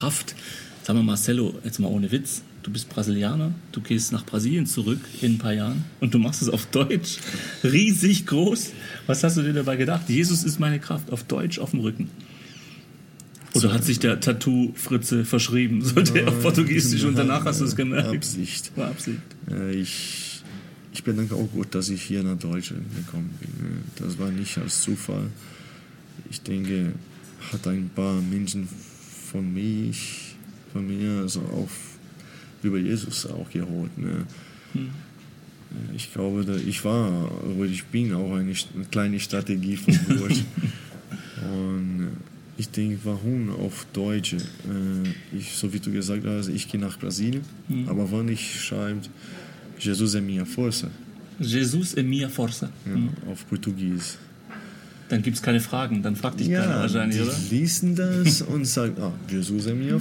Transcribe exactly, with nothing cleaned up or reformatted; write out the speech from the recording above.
Kraft. Sag mal, Marcelo, jetzt mal ohne Witz, du bist Brasilianer, du gehst nach Brasilien zurück in ein paar Jahren und du machst es auf Deutsch, riesig groß. Was hast du dir dabei gedacht? Jesus ist meine Kraft, auf Deutsch auf dem Rücken. Oder hat sich der Tattoo-Fritze verschrieben? Sollte er auf Portugiesisch und danach hast du es gemerkt? Absicht. War Absicht. Äh, ich, ich bedanke auch Gott, dass ich hier nach Deutschland gekommen bin. Das war nicht als Zufall. Ich denke, hat ein paar Menschen von mich, von mir, also auch über Jesus auch geholt. Ne? Hm. Ich glaube, ich war, oder ich bin auch eine, eine kleine Strategie von Gott. Und ich denke, warum auf Deutsch? Ich, so wie du gesagt hast, ich gehe nach Brasilien, hm. aber wenn ich schreibe, Jesus é minha força. Jesus é minha força. Ja, hm. Auf Portugies. Dann gibt es keine Fragen, dann fragt dich ja, keiner wahrscheinlich, die oder? Die lesen das und sagen, ah, Jesus é minha